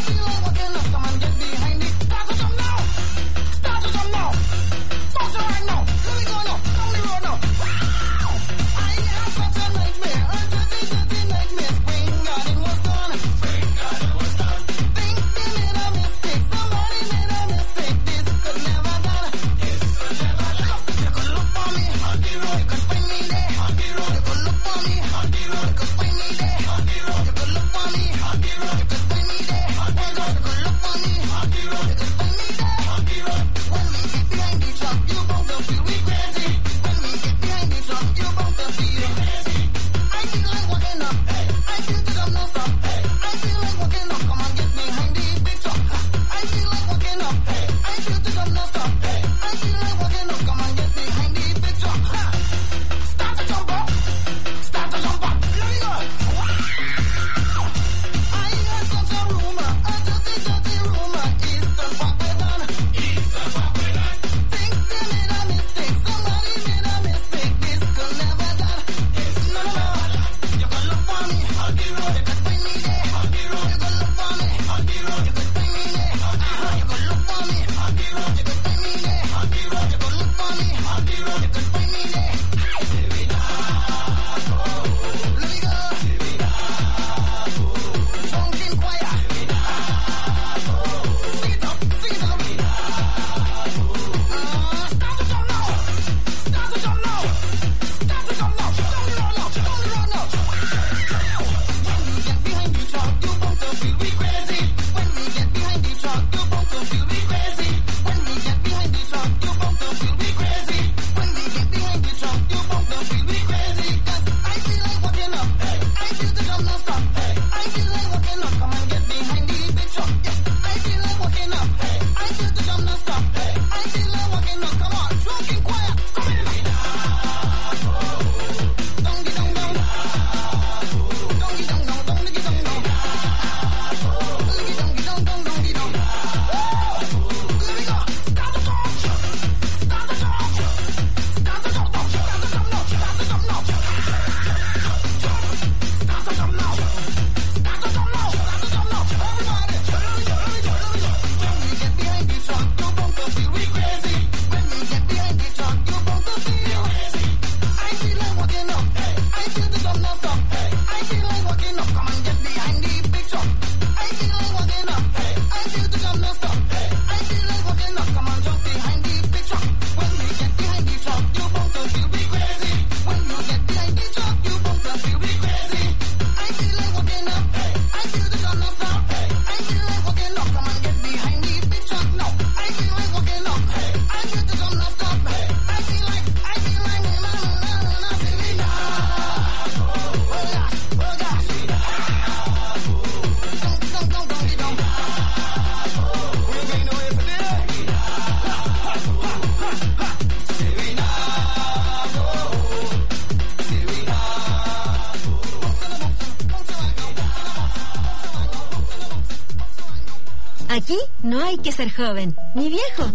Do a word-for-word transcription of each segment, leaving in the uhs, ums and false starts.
Aquí no hay que ser joven, ni viejo,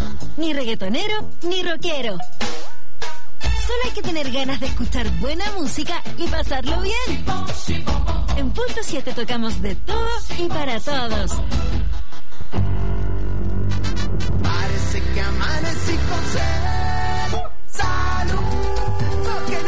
ni reggaetonero, ni rockero. Solo hay que tener ganas de escuchar buena música y pasarlo bien. En Punto siete tocamos de todo y para todos. Parece que amanecí con sed. Salud, que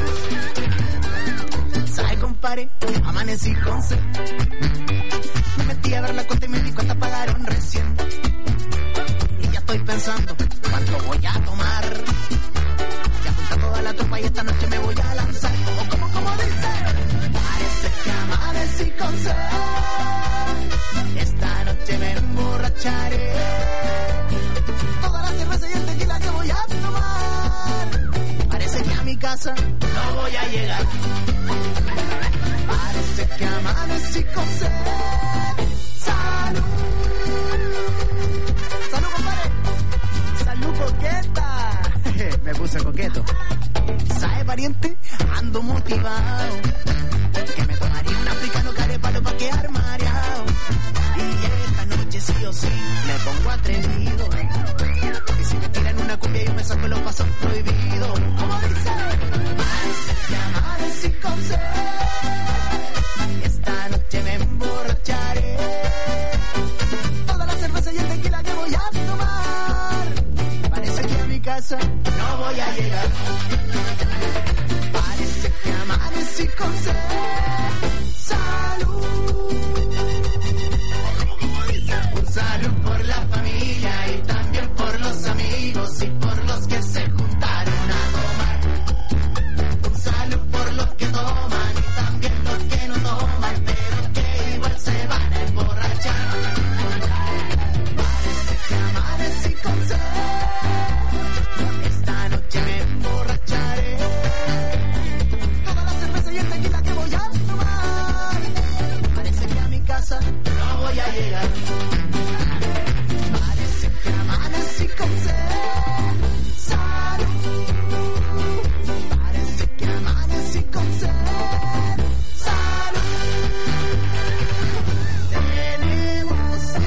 Núñez. ¿Sabe, compadre? Amanecí con sed. Me metí a ver la cuenta y me di cuenta pagaron recién. Y ya estoy pensando cuánto voy a tomar. Ya junta toda la tropa y esta noche me voy a lanzar. Como, como, como dice. Parece que amanecí con sed. Esta noche me emborracharé. Toda la cerveza y el tequila que voy a tomar. Parece que a mi casa no voy a llegar. Parece que amanecí con sed. Salud. Salud, compadre. Salud, coqueta. Me puse coqueto. ¿Sabe, pariente? Ando motivado. Que me tomaría un africano carepalo pa' quedar mareado. Y esta noche sí o sí me pongo atrevido. Y si me tiran una cumbia yo me saco los pasos prohibidos. Como dice, parece que amanecí con sed. Esta noche me emborracharé. Parece que amanecí con sed. Salud. Un salud por la familia y también por los amigos y por los que se juntaron a tomar. Un salud por los que toman y también los que no toman, pero que igual se van a emborrachar. Parece que amanecí con sed. Esta noche me emborracharé. Toda la cerveza y el tequila que voy a tomar. Parece que a mi casa no voy a llegar. Parece que amanecí con sed. Salud. Parece que amanecí con sed. Salud. Tenemos sed.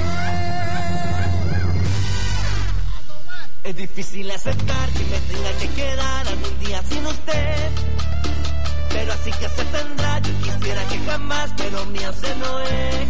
Es difícil aceptar que me tenga que quedar algún día sin usted, pero así que se tendrá. Yo quisiera que jamás, pero mío se no es.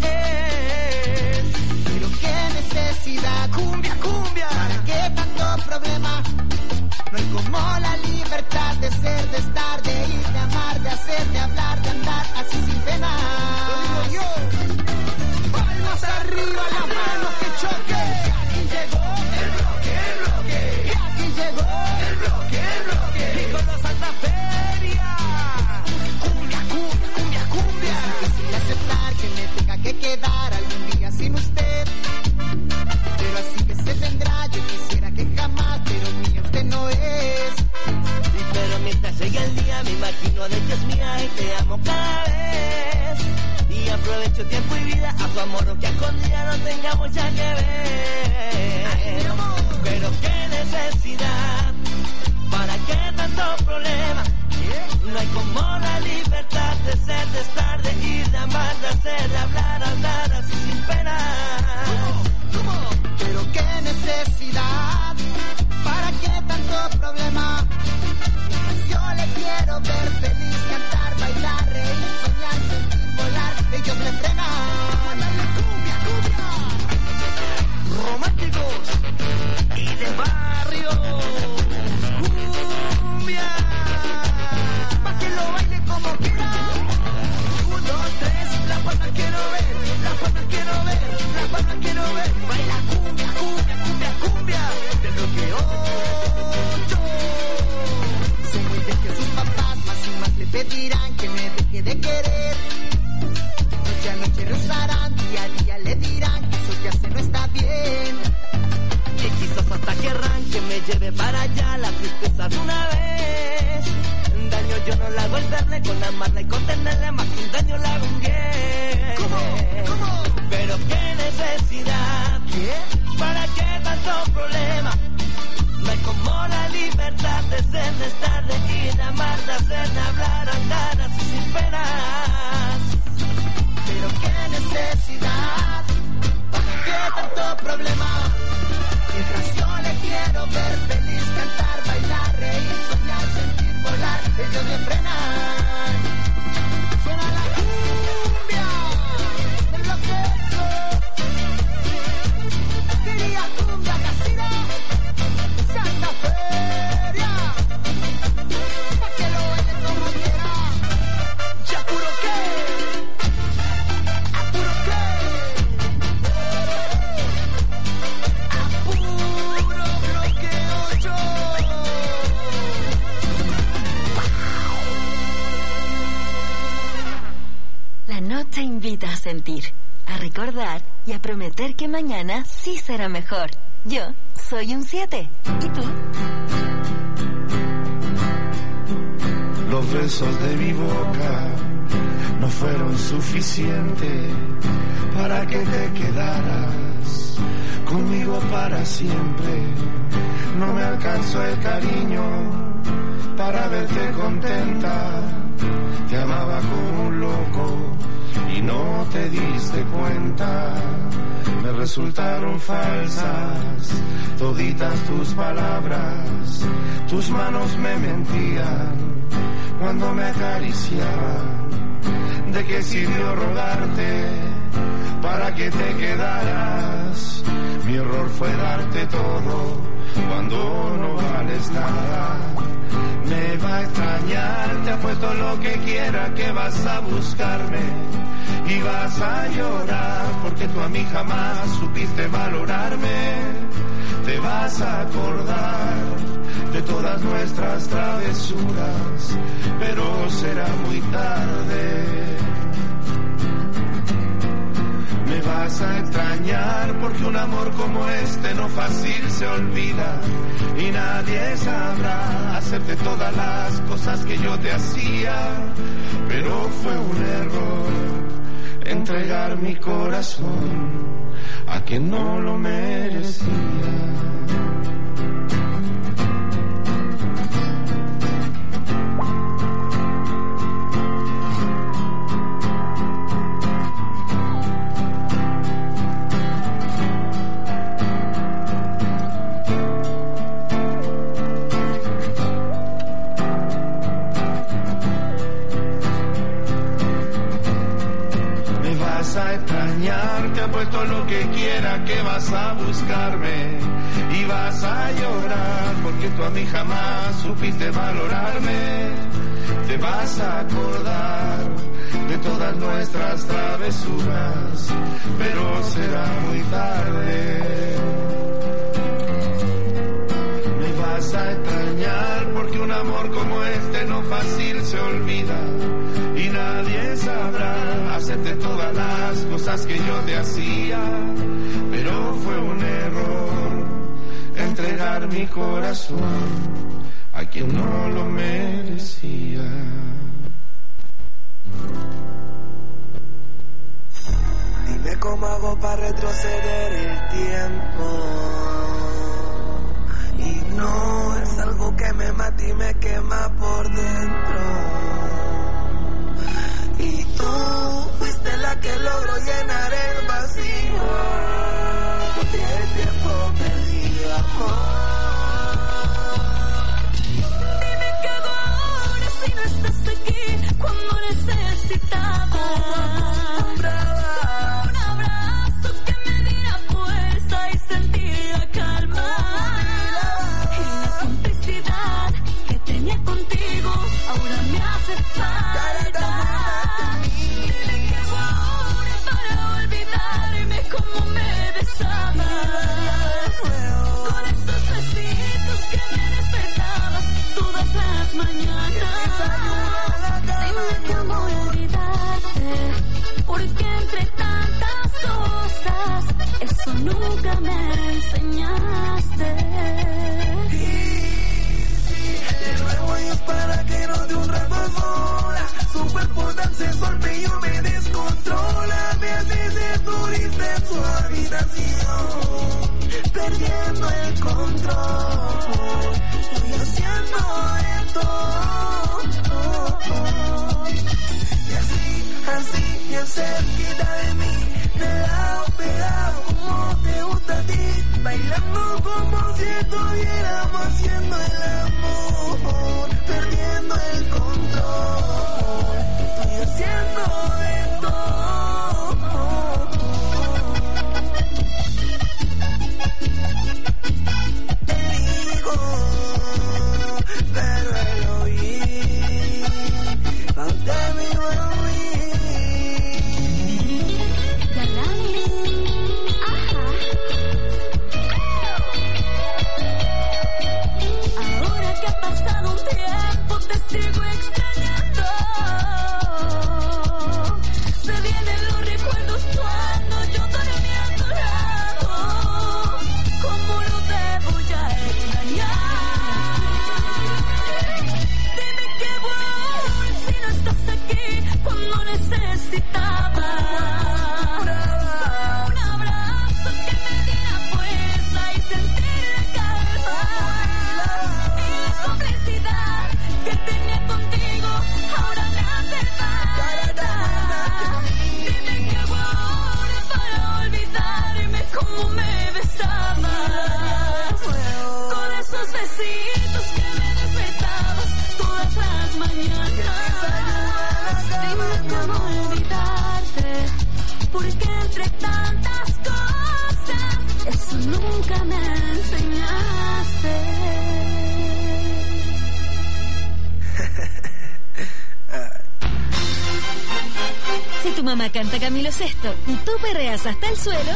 Pero qué necesidad, cumbia, cumbia, ¿para qué tanto problema? No hay como la libertad de ser, de estar, de ir, de amar, de hacer, de hablar, de andar así sin pena. Lo digo yo, palmas arriba, las manos que choquen. Aquí llegó el bloque, el bloque. Y aquí llegó el bloque, el bloque. Y con los Santa Feria. Cumbia, cumbia, cumbia, cumbia. Es difícil aceptar que me tenga que quedar algún día sin usted, pero así que se tendrá. Yo quisiera que jamás, pero mío usted no es. Y pero mientras llegue el día me imagino de que es mía y te amo cada vez. Y aprovecho tiempo y vida a tu amor, aunque algún día no tengamos ya que ver. Ay, mi amor. Pero qué necesidad, ¿para qué tanto problema? No hay como la libertad de ser, de estar, de ir, de amar, de hacer, de hablar, andar así sin pena. ¿Cómo? Pero qué necesidad, ¿para qué tanto problema? Yo le quiero ver feliz, cantar, bailar, reír, soñar, sentir, volar. Ellos me frenan. Dale cumbia, cumbia. Románticos y de barrio. Cumbia. Pa' que lo baile como quiera. Un, dos, tres, las palmas quiero ver, las palmas quiero ver, las palmas quiero ver. Baila cumbia, cumbia, cumbia, cumbia. Te bloqueo yo. Sé muy bien que sus papás más y más le pedirán que me deje de querer. Noche a noche rezarán, día a día le dirán que eso que hace no está bien. Que quizás hasta querrán que me lleve para allá la tristeza de una vez. Daño yo no la hago el verle, con amarla y contenerle, más que un daño la hago un bien. ¿Cómo? ¿Cómo? Pero qué necesidad, ¿Qué? ¿para qué tanto problema? No hay como la libertad de ser, de estar, de ir, de amar, de hacer, de hablar, andar así sin penas. Pero qué necesidad, ¿para qué tanto problema? Mientras yo le quiero ver feliz, cantar, bailar, reír, soñar, sentir, volar, ellos me frenan. Suena la cumbia del bloqueo. Quería cumbia casera, Santa Feria, pa' que lo baile como quiera. Ya puro qué, a puro qué. La nota invita a sentir, a recordar y a prometer que mañana sí será mejor. Yo soy un siete. ¿Y tú? Los besos de mi boca no fueron suficientes para que te quedaras conmigo para siempre. No me alcanzó el cariño para verte contenta. Te amaba como un loco y no te diste cuenta. Me resultaron falsas toditas tus palabras. Tus manos me mentían cuando me acariciaban. ¿De qué sirvió rogarte para que te quedaras? Mi error fue darte todo cuando no vales nada. Me va a extrañar, te apuesto lo que quiera que vas a buscarme y vas a llorar porque tú a mí jamás supiste valorarme. Te vas a acordar de todas nuestras travesuras, pero será muy tarde. Me vas a extrañar porque un amor como este no fácil se olvida y nadie sabrá hacerte todas las cosas que yo te hacía, pero fue un error entregar mi corazón a quien no lo merecía. Te apuesto lo que quiera que vas a buscarme y vas a llorar porque tú a mí jamás supiste valorarme. Te vas a acordar de todas nuestras travesuras, pero será muy tarde. Me vas a extrañar porque un amor como este no fácil se olvida y nadie sabrá hacerte todas las cosas que yo te hacía, pero fue un error entregar mi corazón a quien no lo merecía. Dime cómo hago para retroceder el tiempo. Y no es algo que me mata y me quema por dentro. Y tú fuiste la que logró llenar el vacío y el tiempo perdido, amor. Dime qué hago ahora si no estás aquí cuando necesitaba un abrazo que me diera fuerza y sentir la calma y la complicidad que tenía contigo ahora me hace falta. Como me besabas, con esos besitos que me despertabas todas las mañanas. Dime cómo olvidarte, porque entre tantas cosas eso nunca me enseñaste. Y de nuevo es para que no de un rato sola, super potencia golpe yo me descontrola, me haces de turista en su habitación, perdiendo el control, estoy haciendo esto, y así, así, bien cerquita de mí, pegado, pegado, como te gusta a ti, bailando como si estuviéramos haciendo el amor, perdiendo el control, estoy haciendo esto. Te digo, pero el oír, aunque me ahora que ha pasado un tiempo te sigo extrañando. Se vienen los recuerdos cuando yo dormí a tu lado. ¿Cómo lo debo ya extrañar? Dime qué voy si no estás aquí cuando necesitaba un abrazo que me diera fuerza y sentir la calma y la complicidad que tenía contigo ahora me hace falta. Dime qué voy para olvidarme cómo me besabas con esos besitos que me despertabas todas las mañanas. Dime cómo olvidarte, porque entre tantas cosas eso nunca me enseñaste. Camilo Sesto y tú perreas hasta el suelo,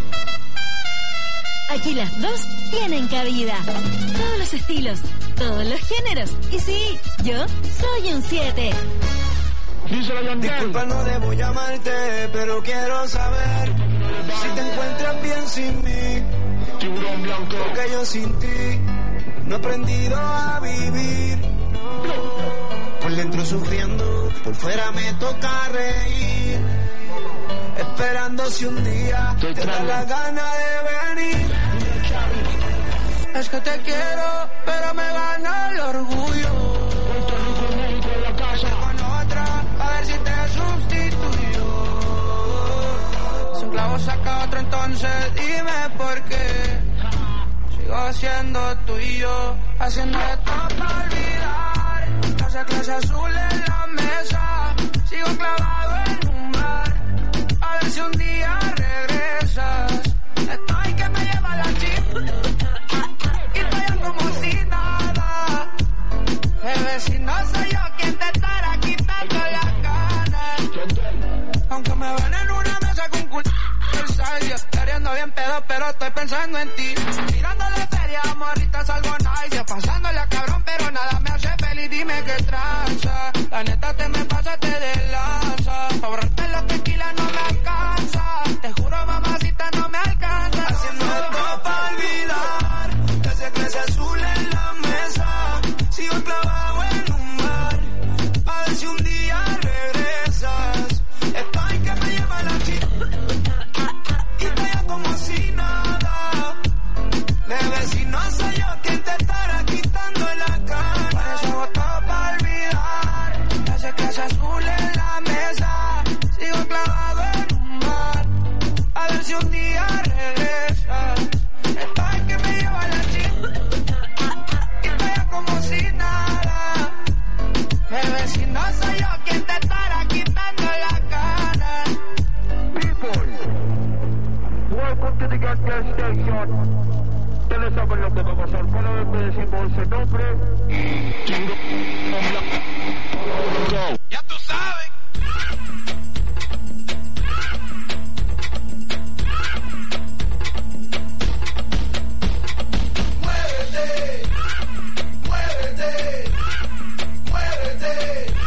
aquí las dos tienen cabida. Todos los estilos, todos los géneros. Y sí, yo soy un siete. Disculpa, no debo llamarte, pero quiero saber si te encuentras bien sin mí. Tiburón blanco. Porque yo sin ti no he aprendido a vivir. Por dentro sufriendo, por fuera me toca reír. Esperando si un día te da la gana de venir. Es que te quiero, pero me gana el orgullo. Con otra, a ver si te sustituyo. Si un clavo saca otro, entonces dime por qué. Sigo siendo tú y yo, haciendo esto para olvidar. Casa clase azul en la mesa, sigo clavado en un bar. A ver si un día regresas. Estoy que me lleva la chip y estoy como si nada. Bebé, si no soy yo quien te estará quitando las ganas. Aunque me ven en una mesa con culo queriendo bien pedo, pero estoy pensando en ti. Tirándole feria, morrita, salgo nice. Pasándole a cabrón, pero nada me hace feliz. Dime qué tranza. La neta te me pasaste de lanza. Pa' borrarte la tequila no me alcanza. Te juro, mamacita, no me alcanza. Haciendo esto pa' olvidar. Casi clase azul en la mesa. Sigo clavado en un bar. A ver si un día regresas. Estoy que me lleva la chica. Y estoy como si nada. Bebé, si no soy yo quien te estará quitando la cara. Por eso voto pa' olvidar. Hace clase azul en la mesa. Sigo clavado en un bar. A ver si un día regresas. Estoy que me lleva la chica. Y estoy como si nada. Bebé, si no soy yo quien te estará quitando la cara. Welcome to the gas gas station. Ustedes saben lo que va a pasar. Cada vez que decimos ese nombre y chingo. Go. Ya tú sabes. Muévete, muévete, muévete.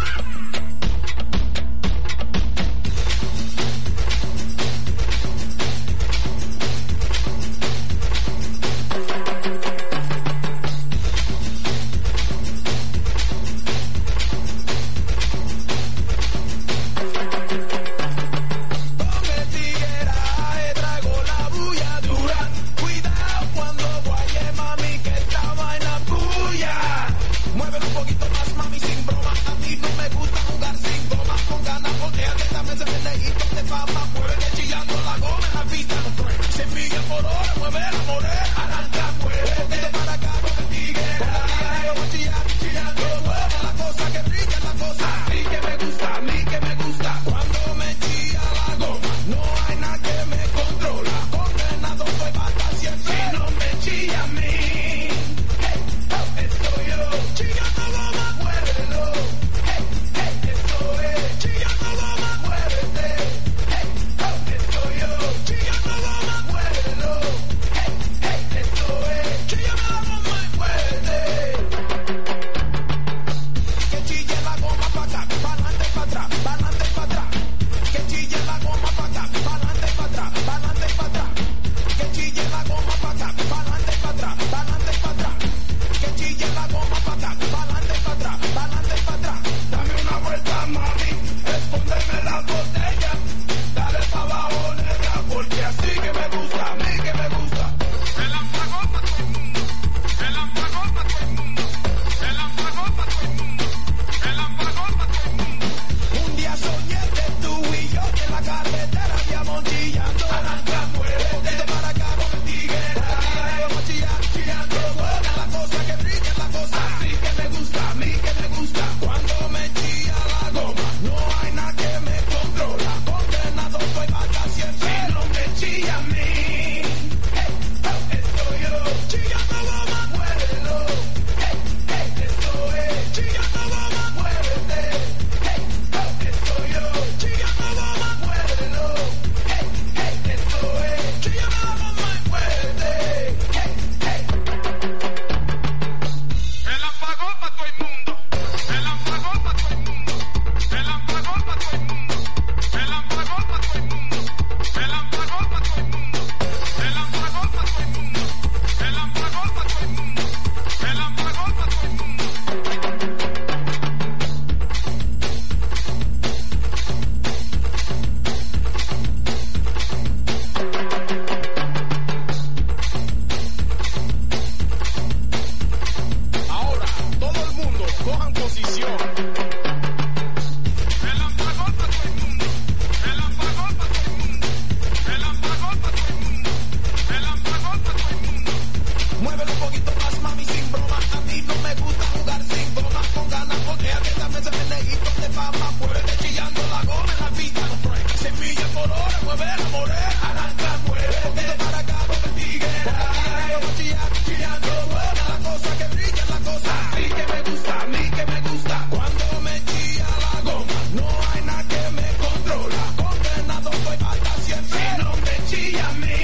Muévelo un poquito más, mami, sin broma. A mí no me gusta jugar sin goma. Con ganas, porque a que también se me neguito de fama. Muévete chillando la goma en la pista. Semilla por hora, mueve la morena. Arranca, mueve. Un poquito para acá, porque tiguera. Porque chillando, chillando, buena la cosa que brilla, la cosa. A mí que me gusta, a mí que me gusta. Cuando me chilla la goma, no hay nada que me controla. Condenado voy hasta siempre. Si no me chilla a mí.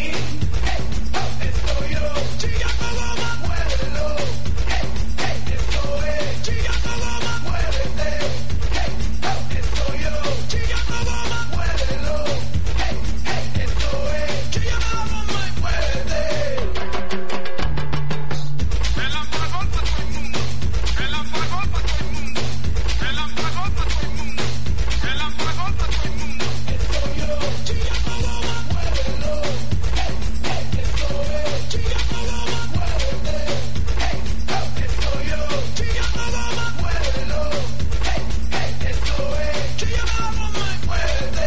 Chillando goma, muévelo. Hey, hey, esto es. Chillando goma, muévete. Hey, hey, esto yo. Chillando goma, muévelo. Hey, hey, esto es. Chillando goma y muévete. El apagón para todo el mundo. El apagón para todo el mundo. El apagón para todo el mundo. El apagón para todo el mundo. Esto yo. Chillando goma, muévelo. Hey, hey, esto es. Chillando goma, muévete. Hey, hey, esto yo. Chillando goma, muévelo. Hey, hey, esto es. Chillando goma y muévete.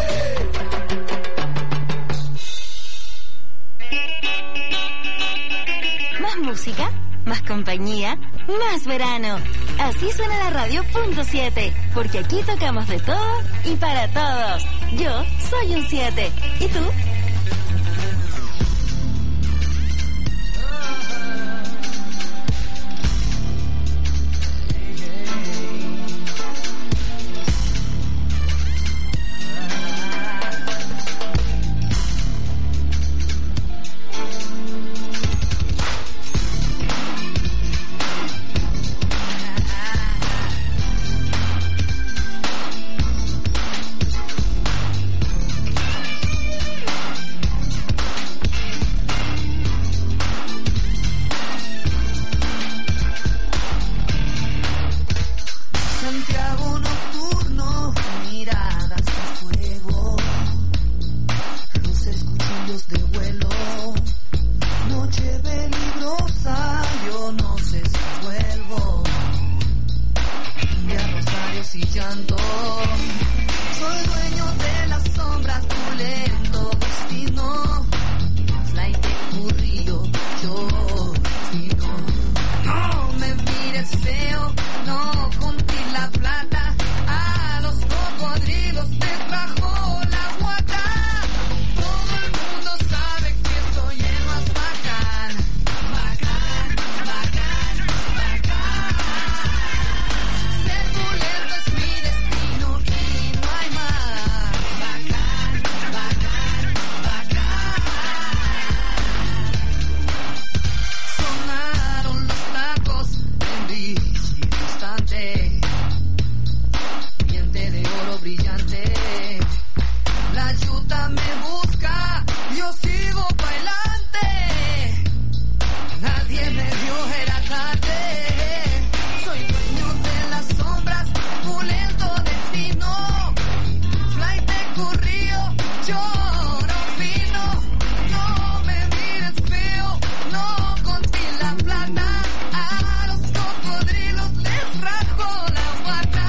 Más música, más compañía, más verano. Así suena la radio punto siete, porque aquí tocamos de todo y para todos. Yo soy un siete. ¿Y tú? Santiago nocturno, miradas de fuego, luces, cuchillos de vuelo, noche peligrosa, yo no sé si vuelvo, de rosarios y llanto, soy dueño de las sombras, tu lento destino, flight de currío, yo destino, no me mires feo, no contigo la plata, a los cocodrilos te trajo la guata. Todo el mundo sabe que soy el más bacán, bacán, bacán, bacán. Ser pulento es mi destino y no hay más. Bacán, bacán, bacán. Sonaron los tacos en bici distante. De oro brillante, la yuta me busca, yo sigo bailante, nadie me vio, era tarde, soy dueño de las sombras, pulento destino, flight de currío, lloro fino, no me mires feo, no conté la plata, a los cocodrilos les rajo la guata.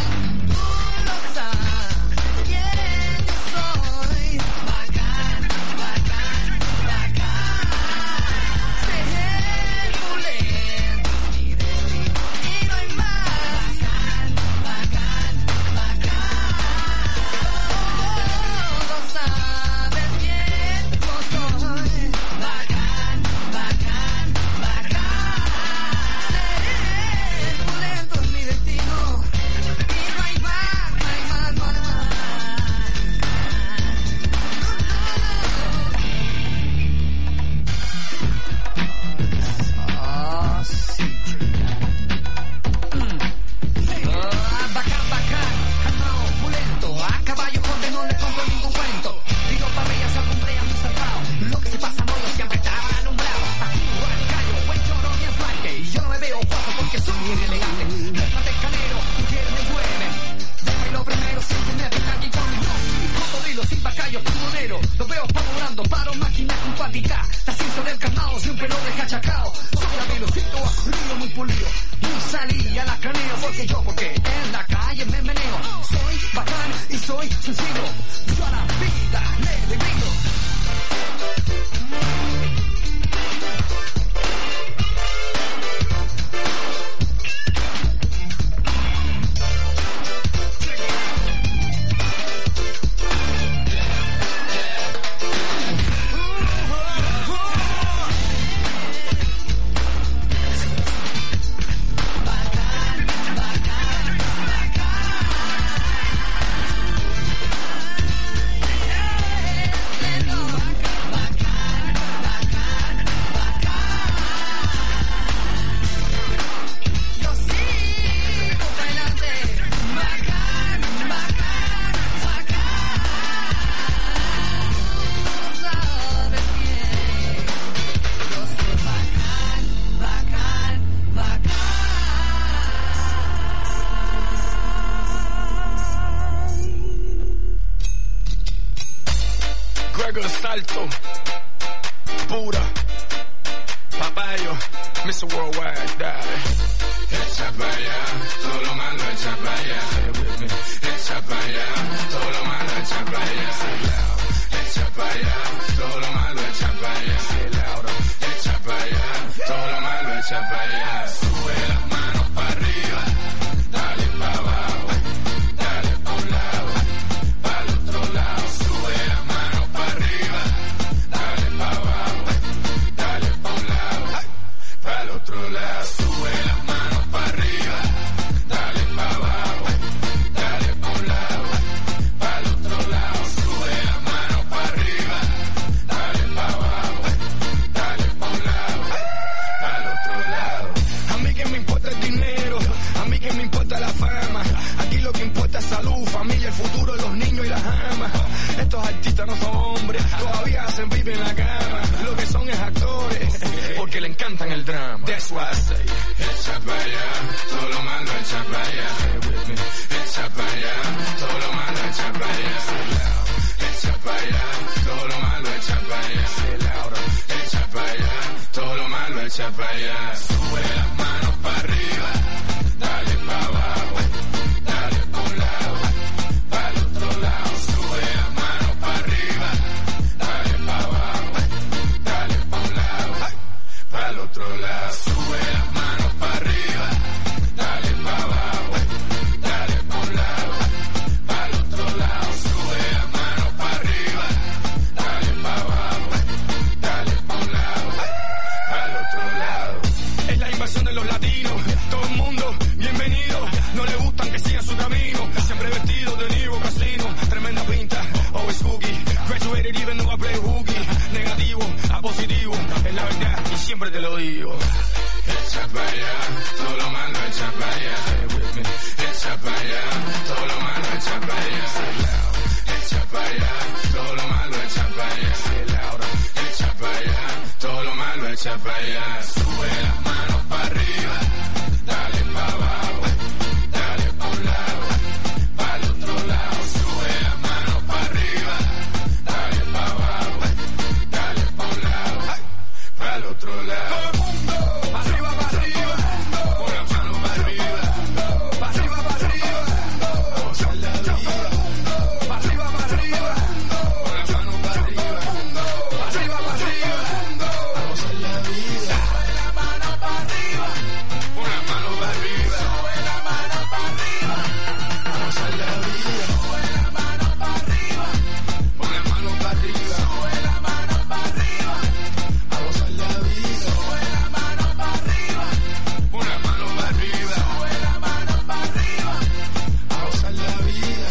porque yo, porque en la calle me meneo. Soy bacán y soy sencillo. Yo a la vida le divido. alto, pura, papayo, mister Worldwide, dale. Echa pa' allá, todo lo malo echa pa' allá. Echa pa' allá, todo lo malo echa pa' allá. Echa pa' allá, todo lo malo echa pa' allá. Echa pa' allá, todo lo malo echa pa' allá. Sube las manos pa' arriba, dale pa' abajo, dale pa' un lado, pa' el otro lado. Sube las manos pa' arriba, dale pa' abajo, dale pa' un lado, pa' el otro lado. Sube las manos pa' arriba, dale pa' abajo, dale pa' un lado, pa' el otro lado. Sube las manos pa' arriba, dale pa' abajo, dale pa' un lado, pa' el otro lado. A mí que me importa el dinero, a mí que me importa la fama. Aquí lo que importa es salud, familia, el futuro de los niños y las amas. Estos artistas no son hombres, todavía hacen pipi en la cama. Lo que son es actores, porque le encantan el drama. That's why I say, echa pa' allá, todo lo malo echa pa' allá. Echa pa' allá, todo lo malo echa pa' allá. Echa pa' allá, todo lo malo echa pa' allá. Echa pa' allá, todo lo malo echa pa' allá. Sube las manos pa' arriba, dale pa' abajo, dale pa' un lado, pa' el otro lado. Sube las manos pa' arriba, dale pa' abajo, dale pa' un lado, pa' el otro lado. Sube las manos pa' arriba, dale pa' abajo, dale pa' un lado, pa' el otro lado. Sube las manos pa' arriba, dale pa' abajo, dale pa' un lado, pa' el otro lado. Es la invasión de los latinos, todo el mundo bienvenido. No le gustan que sigan su camino, siempre vestido de Niro Casino. Tremenda pinta, always hooky. Graduated even though I play hooky. Negativo a positivo, es la verdad y siempre te lo digo. Echa pa' allá, todo lo malo echa pa' allá. Echa pa' allá, todo lo malo echa pa' allá. Echa pa' allá, todo lo malo echa pa' allá. Echa pa' allá, todo lo malo echa pa' allá. Sube las manos pa' arriba, dale pa' abajo, dale pa' un lado, pa' el otro lado. Sube las manos pa' arriba, dale pa' abajo, dale pa' un lado, pa' el otro lado. Todo el mundo, pa' arriba, pa' arriba, con las manos pa' arriba, pa' arriba, pa' arriba, a gozar la vida. Pa' arriba, pa' arriba, con las manos pa' arriba, pa' arriba, pa' arriba, a gozar la vida. Sube la mano pa' arriba, con las manos pa' arriba, sube la mano pa' arriba, a gozar la vida. Sube la mano pa' arriba, con las manos pa' arriba, sube la mano pa' arriba, a gozar la vida. Sube la mano pa' arriba, con las manos pa' arriba, sube la mano pa' arriba, a gozar la vida.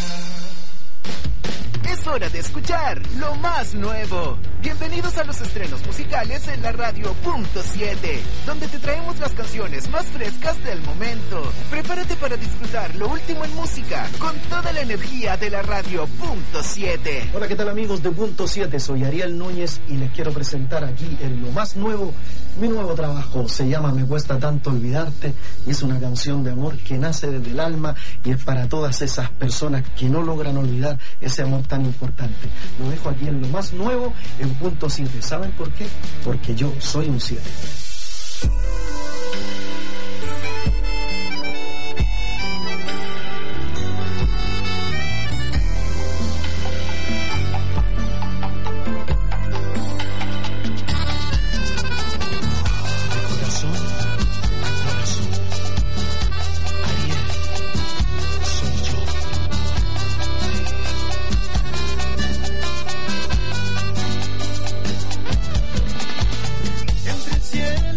Es hora de escuchar lo más nuevo. Bienvenidos a los estrenos musicales en la radio punto siete, donde te traemos las canciones más frescas del momento. Prepárate para disfrutar lo último en música con toda la energía de la radio punto siete. Hola, ¿qué tal amigos de Punto siete? Soy Ariel Núñez y les quiero presentar aquí en lo más nuevo, mi nuevo trabajo. Se llama Me Cuesta Tanto Olvidarte y es una canción de amor que nace desde el alma y es para todas esas personas que no logran olvidar ese amor tan importante. Lo dejo aquí en lo más nuevo en Punto siete. ¿Saben por qué? Porque yo soy un siete. Entre el cielo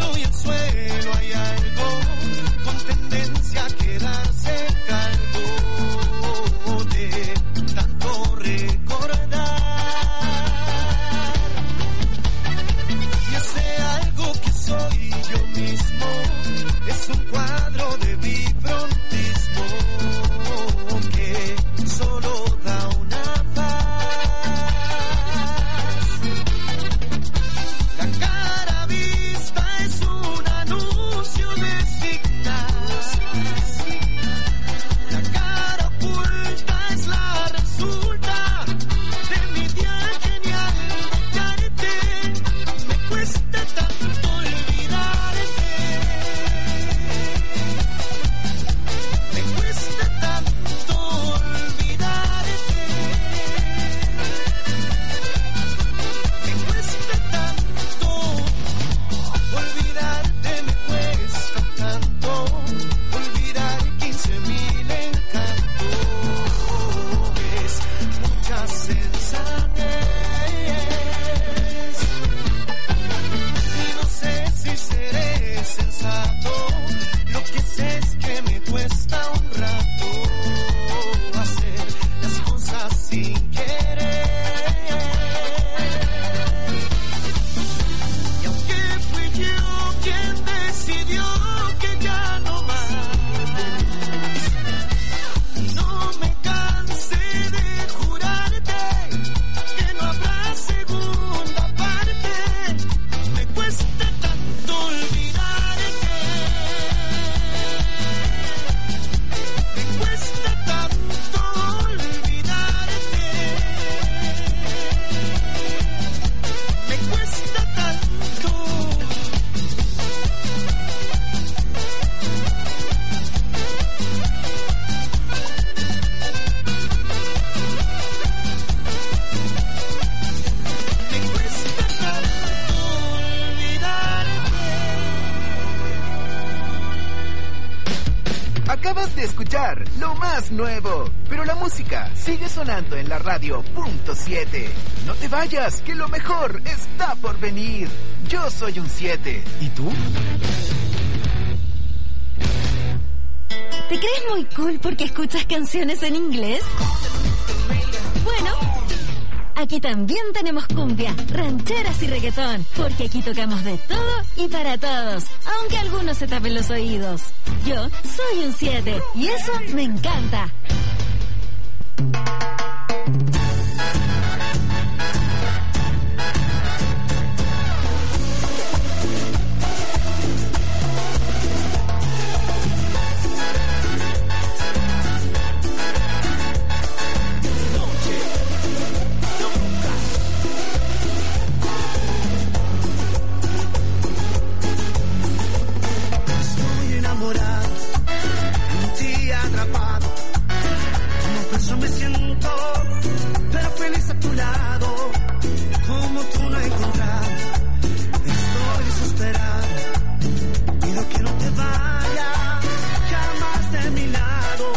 Acabas de escuchar lo más nuevo, pero la música sigue sonando en la radio punto siete. No te vayas, que lo mejor está por venir. Yo soy un siete. ¿Y tú? ¿Te crees muy cool porque escuchas canciones en inglés? Bueno, aquí también tenemos cumbia, rancheras y reggaetón, porque aquí tocamos de todo y para todos, aunque algunos se tapen los oídos. Yo soy un siete y eso me encanta. Me siento, pero feliz a tu lado, como tú no he encontrado. Estoy desesperado, pido que no te vayas jamás de mi lado.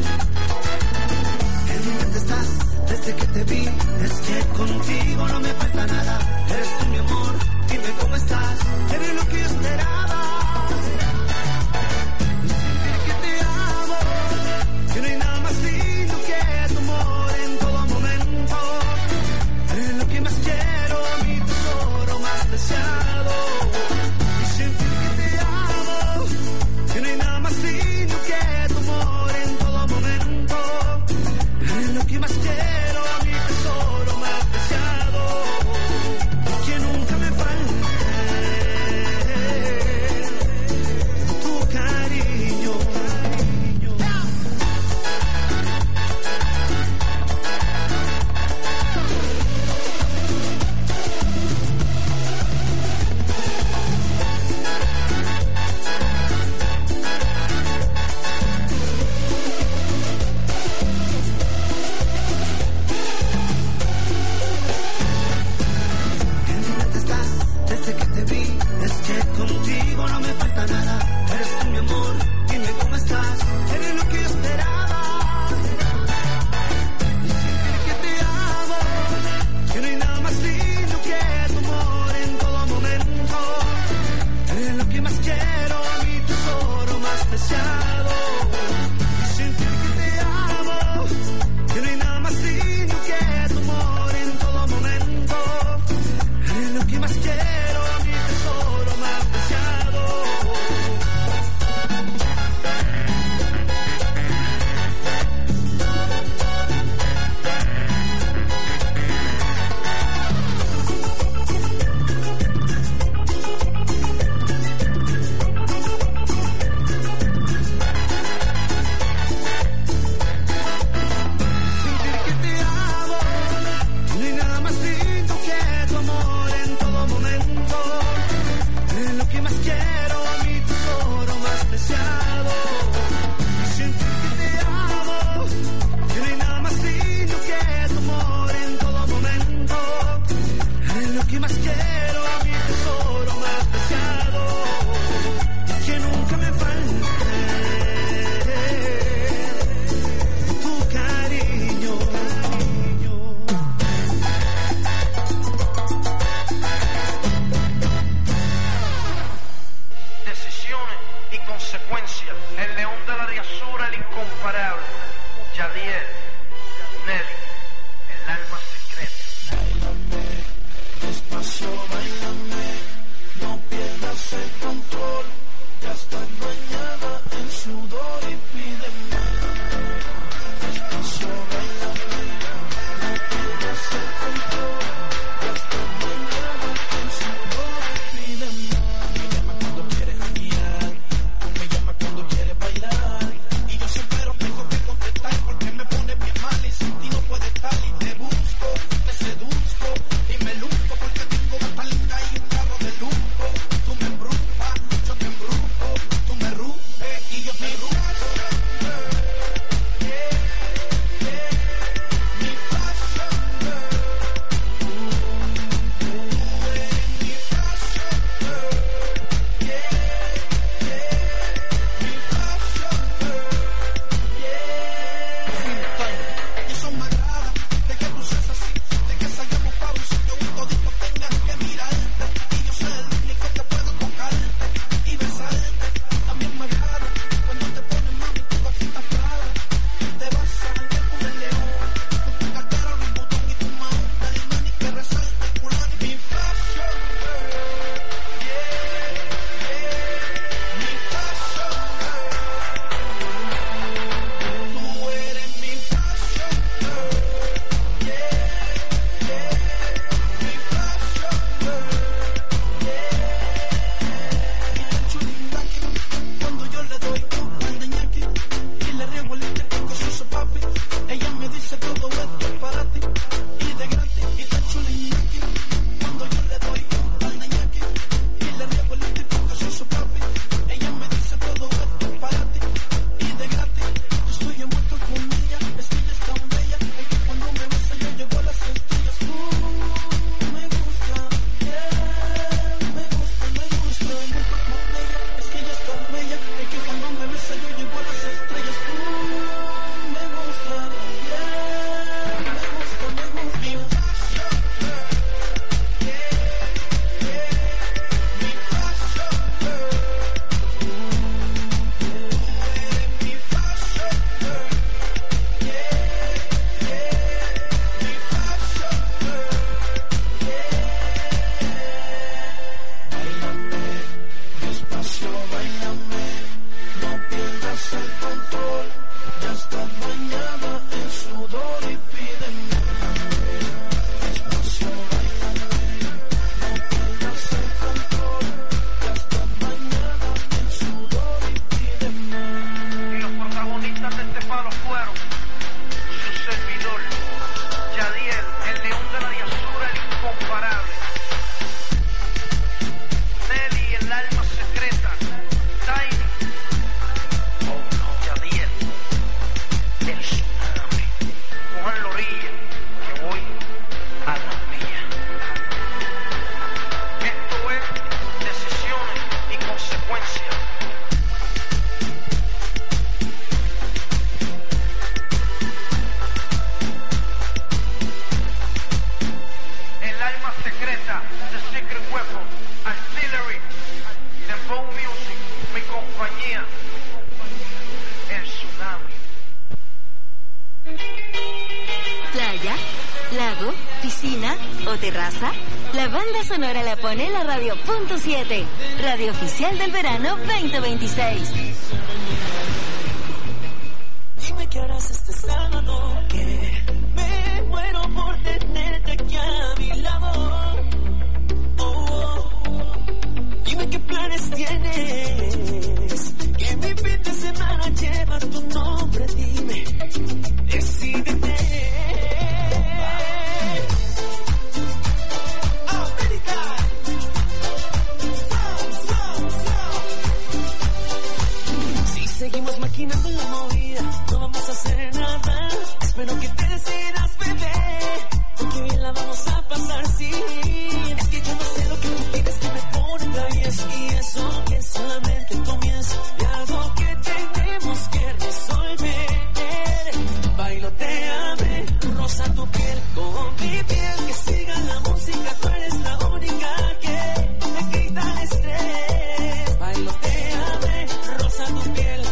En mi mente estás desde que te vi, es que contigo no me falta nada. Eres tú mi amor, dime cómo estás, eres lo que yo esperaba. Sentir que te amo, que no hay nada más lindo que tu amor en todo momento. Eres lo que más quiero, mi tesoro más deseado. Y sentir que te amo, que no hay nada más lindo que tu amor en todo momento. Eres lo que más quiero, mi tesoro más deseado. Y que nunca me falte tu cariño. Desde que te vi, es que contigo no me falta nada. Eres tú mi amor, dime cómo estás, eres lo que yo esperaba. Y sentir que te amo, que no hay nada más lindo que tu amor en todo momento. Eres lo que más quiero, mi tesoro más preciado. Y sentir que te amo, que no hay nada más lindo que tu amor en todo momento. Eres lo que más quiero. El león de la riazura, el incomparable, Yadier, Nelly, el alma secreta. Báilame, despacio, báilame, no pierdas el control, ya estás bañada en sudor y pide más. Despacio, báilame, no pierdas el control, ya estás bañada en sudor y pide más. Me llama cuando quieres janguear, me llama cuando quieres bailar. Alexa, The Secret Weapon, Artillery, Dembow Music, mi compañía, el tsunami. Playa, lago, piscina o terraza. La banda sonora la pone la Radio Punto siete, radio oficial del verano veinte veintiséis. Dime qué harás este sábado, que me muero por tenerte aquí a mi lado. Oh, oh. Dime qué planes tienes, que mi fin de semana lleva tu nombre. Dime, decídete. Seguimos maquinando la movida, no vamos a hacer nada. Espero que te decidas, bebé, porque bien la vamos a pasar, sí. Es que yo no sé lo que tú quieres que me ponga diez, y eso que solamente comienza de algo que tenemos que resolver. Bailoteame, rosa tu piel con mi piel, que siga la música, tú eres la única que me quita el estrés. Bailoteame, rosa tu piel.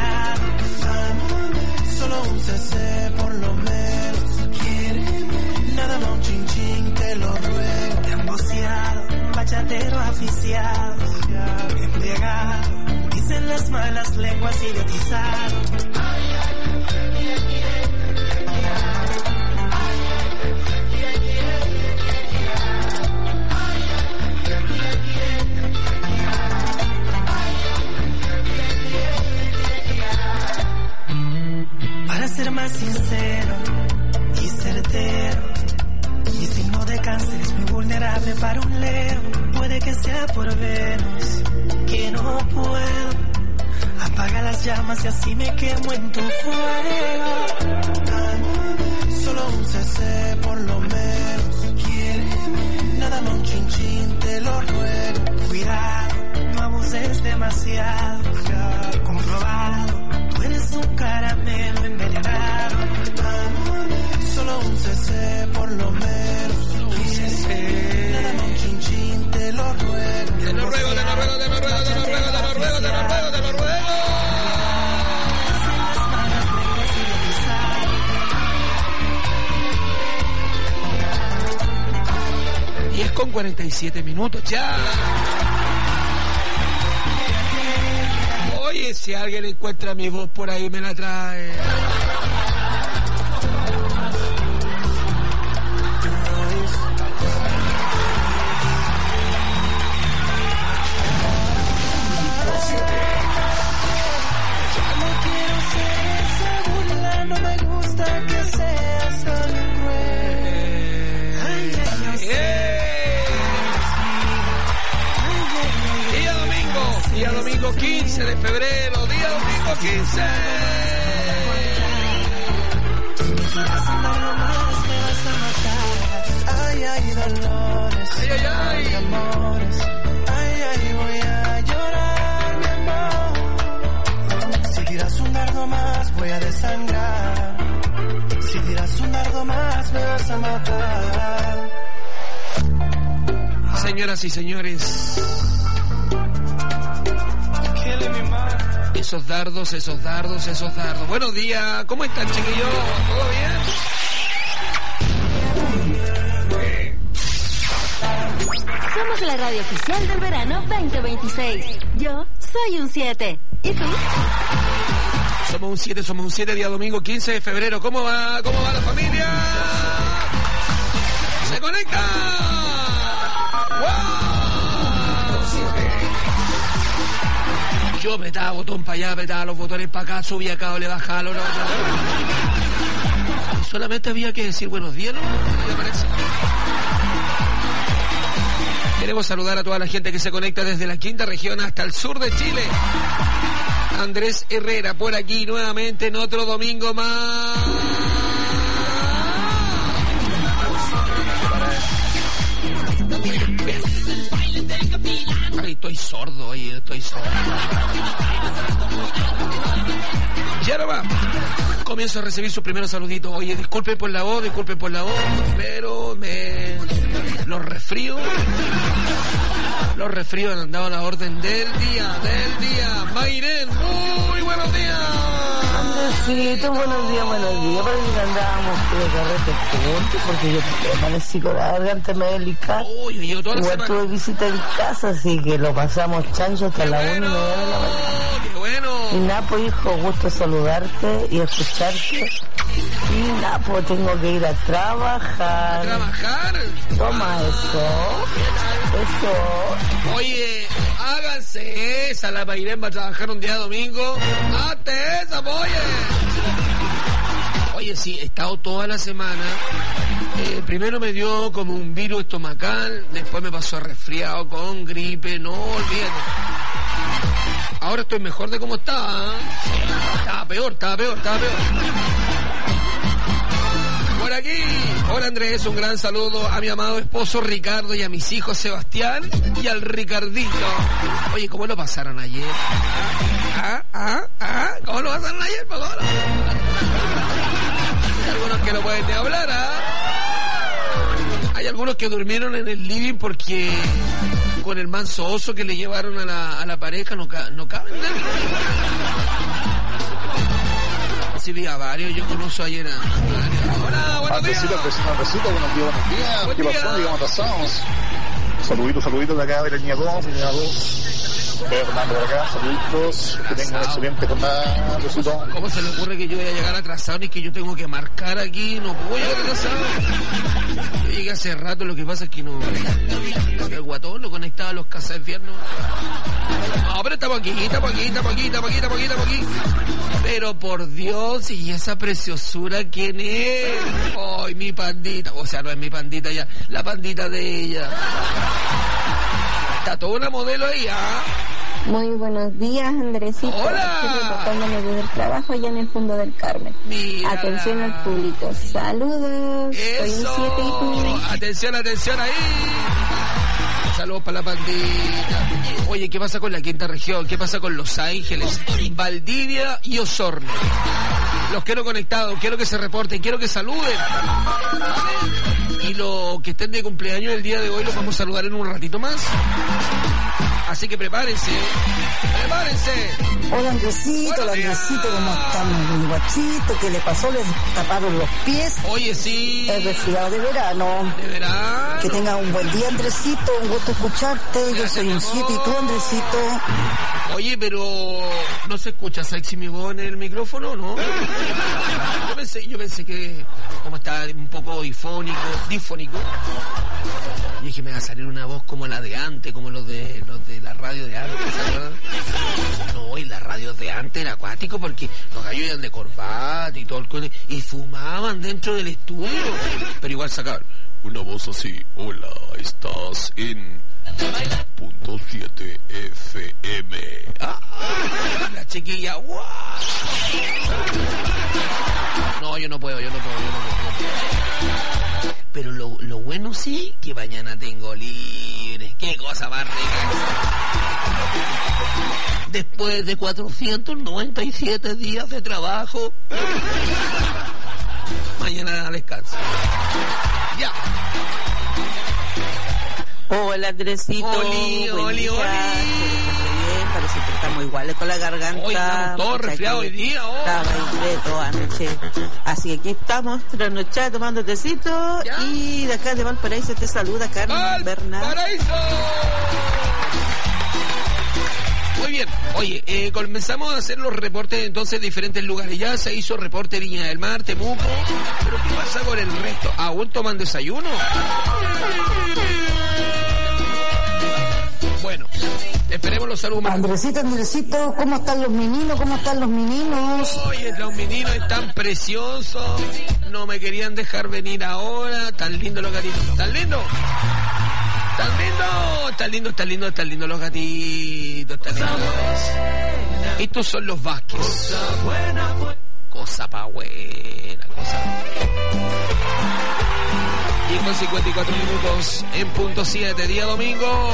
Solo un C C por lo menos. Quiéreme, entero aficiado, embriagado, dicen las malas lenguas idiotizado. Para ser más sincero y certero, mi signo de cáncer es muy vulnerable para un Leo. Puede que sea por Venus, que no puedo. Apaga las llamas y así me quemo en tu fuego. Solo un C C por lo menos. Quiéreme, nada más un chin chin, te lo ruego. Cuidado, no abuses demasiado. Comprobado, tú eres un caramelo envenenado. Solo un C C por lo menos. Nada más un chin chin, te lo ruego. Te lo ruego, te lo ruego, te lo ruego, te lo ruego, te lo ruego, te lo ruego, te lo ruego. diez con cuarenta y siete minutos ya. Oye, si alguien encuentra mi voz por ahí, me la trae. No me gusta que seas tan cruel. Ay, ay, ay, yeah. Día domingo, día domingo quince de febrero, día domingo quince. Ay, ay, dolores. Ay, ay, ay. Amores. Ay, ay, voy a llorar, mi amor. Si tiras un dardo más, voy a desangrar. Si tiras un dardo más, me vas a matar. Señoras y señores, esos dardos, esos dardos, esos dardos. Buenos días, ¿cómo están, chiquillos? ¿Todo bien? Somos la radio oficial del verano veinte veintiséis. Yo soy un siete. ¿Y tú? Somos un siete, somos un siete, día domingo quince de febrero. ¿Cómo va? ¿Cómo va la familia? ¡Se conecta! ¡Wow! Yo apretaba botón para allá, apretaba los botones para acá, subía cable, bajaba los... Solamente había que decir buenos días, ¿no? ¿Qué te parece? Queremos saludar a toda la gente que se conecta desde la quinta región hasta el sur de Chile. Andrés Herrera por aquí nuevamente en otro domingo más. Ay, estoy sordo, oye, estoy sordo. Ya no va. Comienzo a recibir sus primeros saluditos. Oye, disculpen por la voz, disculpen por la voz, pero me... los resfríos. Los resfríos han andado a la orden del día, del día. Mayren, muy buenos días. Andresito, buenos días, buenos días. Parece que andábamos de carrete juntos porque yo amanecí con la garganta medio delicada. Uy, yo toda la Igual semana. tuve visita en casa, así que lo pasamos chancho hasta la una y media de la mañana. ¡Qué bueno! Y Napo, hijo, gusto saludarte y escucharte. Y Napo, tengo que ir a trabajar. ¿A trabajar? Toma eso. Eso. Oye, háganse esa, la Mayren va a trabajar un día domingo. ¡Hazte esa, oye! Oye, sí, he estado toda la semana. Eh, primero me dio como un virus estomacal, después me pasó resfriado con gripe, no olvídate. Ahora estoy mejor de cómo estaba. ¿eh? Estaba peor, estaba peor, estaba peor. Por aquí, hola Andrés, un gran saludo a mi amado esposo Ricardo y a mis hijos Sebastián y al Ricardito. Oye, ¿cómo lo pasaron ayer? ¿Ah? ¿Ah? ¿Ah? ¿Cómo lo pasaron ayer? ¿Cómo lo... Hay algunos que no pueden ni hablar, ¿ah? Hay algunos que durmieron en el living porque con el manso oso que le llevaron a la, a la pareja no, ca no caben en el living. Sí, vi a varios, yo conozco ayer a... Hola, buenos días. Andresito, Andresito, Andresito, buenos días, buenos días. Buen ¿Qué día. pasó? Llegamos atrasados. Saluditos, saluditos de acá de la línea dos, línea dos. Fernando por acá, saluditos. Que tengan una excelente jornada. Besito. ¿Cómo se le ocurre que yo voy a llegar atrasado ni que yo tengo que marcar aquí? No puedo llegar atrasado. Yo llegué hace rato, lo que pasa es que no... El guatón lo conectaba a los casas de infierno. No, pero estamos aquí, estamos aquí, estamos aquí, estamos aquí, estamos aquí, estamos aquí. Pero por Dios, ¿y esa preciosura quién es? Ay, mi pandita. O sea, no es mi pandita ya, la pandita de ella. Está toda una modelo ahí, ¿ah? Muy buenos días, Andresito. Hola. Estoy reportándome desde el trabajo allá en el Fondo del Carmen. Mira. Atención al público. Saludos. Soy un siete y tú. Atención, atención ahí. Saludos para la pandita. Oye, ¿qué pasa con la quinta región? ¿Qué pasa con Los Ángeles, Valdivia y Osorno? Los quiero conectados, quiero que se reporten, quiero que saluden. Y los que estén de cumpleaños el día de hoy los vamos a saludar en un ratito más. Así que prepárense, prepárense. Hola Andresito, hola Andresito, ¿cómo estamos? Mi guachito, ¿qué le pasó? ¿Les taparon los pies? Oye, sí. El resfriado de verano. De verano. Que tenga un buen día, Andresito, un gusto escucharte. Yo soy un siete y tú, Andresito. Oye, pero ¿no se escucha sexy mi voz en el micrófono, no? Yo pensé, yo pensé que como está un poco difónico, difónico. Y dije, me va a salir una voz como la de antes, como los de los de la radio de antes, ¿se acuerdan? No, y la radio de antes era acuático porque los gallos iban de corbata y todo el cuento, y fumaban dentro del estudio, pero igual sacaban una voz así. Hola, estás en punto siete F M. Ah, la chiquilla, ¡guau! No, yo no puedo, yo no puedo, yo no puedo. No puedo. Pero lo, lo bueno sí, que mañana tengo libre. Qué cosa más rica. Después de cuatrocientos noventa y siete días de trabajo, mañana descanso. Ya. Hola, Andresito. Oli, oli, oli. Parece que estamos iguales con la garganta. Hoy estamos todos resfriados hoy día. Oh. Estaba completo anoche. Así que aquí estamos, trasnochados, tomando tecito. ¿Ya? Y de acá de Valparaíso te saluda Carmen Bernal. ¡Valparaíso! Muy bien. Oye, eh, comenzamos a hacer los reportes entonces de diferentes lugares. Ya se hizo reporte Viña del Mar, Temuco. ¿Pero qué pasa con el resto? ¿Aún toman desayuno? Bueno, esperemos los saludos más. Andresito, Andresito, ¿cómo están los meninos? ¿Cómo están los meninos? Oye, los meninos están preciosos. No me querían dejar venir ahora. Tan lindos los gatitos. ¿Tan lindos? ¡Tan lindos! ¡Tan lindos, tan lindos, tan lindos los gatitos! ¡Tan lindos! Estos son los Vázquez. Cosa pa' buena, cosa. Y con cincuenta y cuatro minutos en punto siete, día domingo.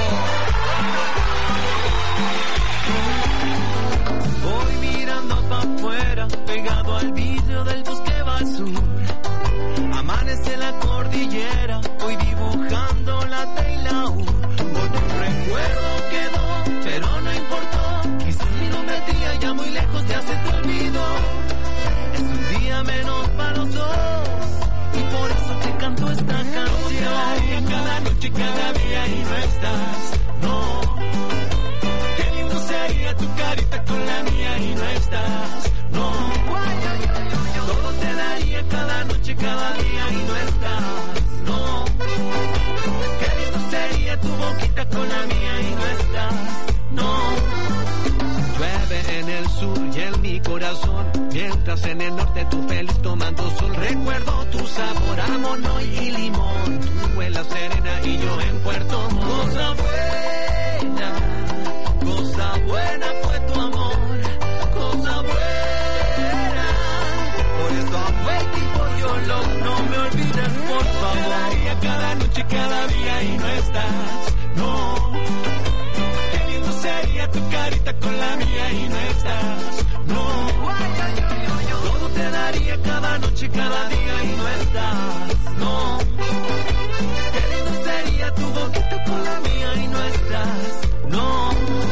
Voy mirando pa' afuera, pegado al vidrio del bosque va al sur. Amanece la cordillera, voy dibujando la T y la U. Por un recuerdo quedó, pero no importó. Quizás mi geometría ya muy lejos de hace te olvido. Es un día menos para los dos, y por eso te canto esta canción. Cada noche, cada día y no estás, no. Qué lindo sería tu carita con la mía y no estás, no. Todo te daría cada noche, cada día y no estás, no. Qué lindo sería tu boquita con la mía y no estás, no. Llueve en el sur y en mi corazón, mientras en el norte tú feliz tomando sol. Recuerdo tu sabor a mono y limón, tú en la Serena y yo en Puerto Montt. Cosa buena, cosa buena fue tu amor, cosa buena. Por eso I'm waiting for your love, no me olvides por favor. Cada día, cada noche, cada día y no estás, no. Qué lindo sería tu carita con la mía y no estás, no. Todo te daría cada noche, cada día y no estás, no. Qué lindo sería tu boquita con la mía y no estás, no.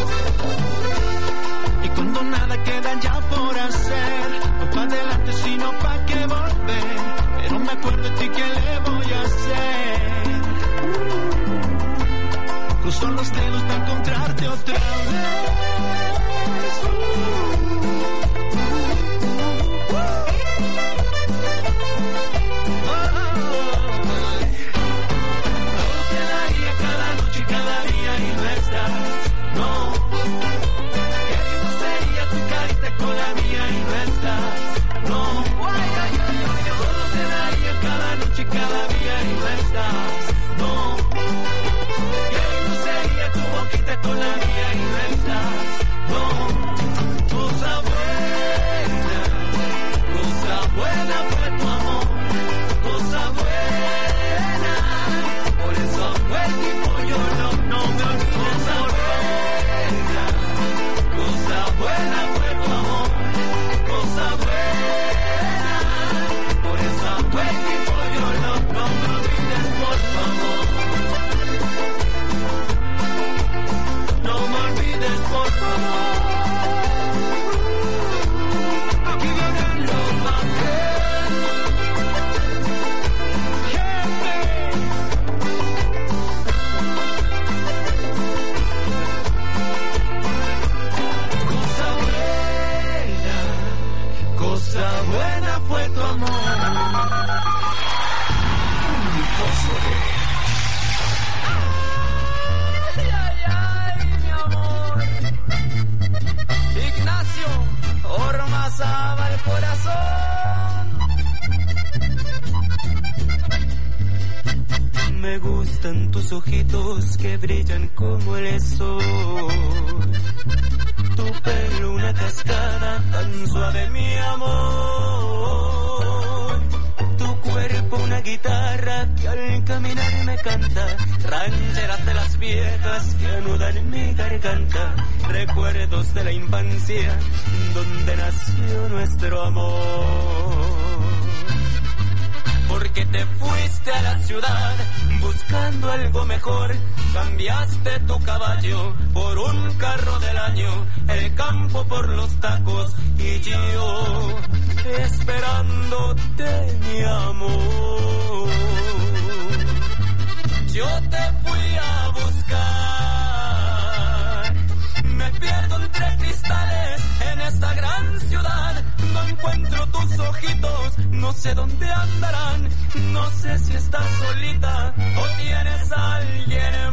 Y cuando nada queda ya por hacer, no pa' adelante sino pa' que volver. Pero me acuerdo de ti, ¿qué le voy a hacer? son los celos de encontrarte otra vez. Ojitos que brillan como el sol, tu pelo una cascada tan suave, mi amor, tu cuerpo una guitarra que al caminar me canta, rancheras de las viejas que anudan en mi garganta, recuerdos de la infancia donde nació nuestro amor. Porque te fuiste a la ciudad buscando algo mejor, cambiaste tu caballo por un carro del año, el campo por los tacos y yo esperándote, mi amor. Yo te fui a buscar, me pierdo entre cristales en esta gran ciudad, no encuentro tus ojitos, no sé dónde andarán, no sé si estás solita o tienes a alguien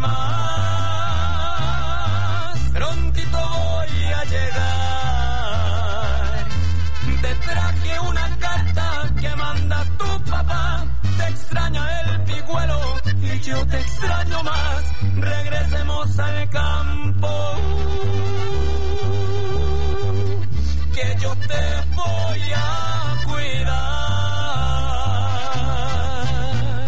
más. Prontito voy a llegar, te traje una carta que manda tu papá, te extraña el pigüelo y yo te extraño más, regresemos al campo, que yo te voy a cuidar.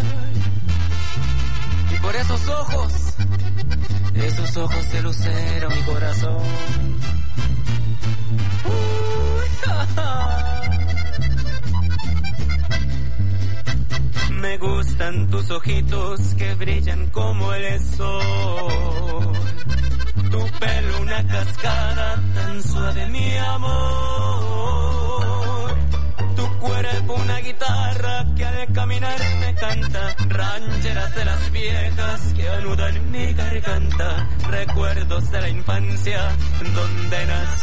Y por esos ojos, esos ojos de lucero, mi corazón. Uy, ja, ja. Me gustan tus ojitos que brillan como el sol, tu pelo una cascada tan suave, mi amor, tu cuerpo una guitarra que al caminar me canta, rancheras de las viejas que anudan mi garganta, recuerdos de la infancia donde nací.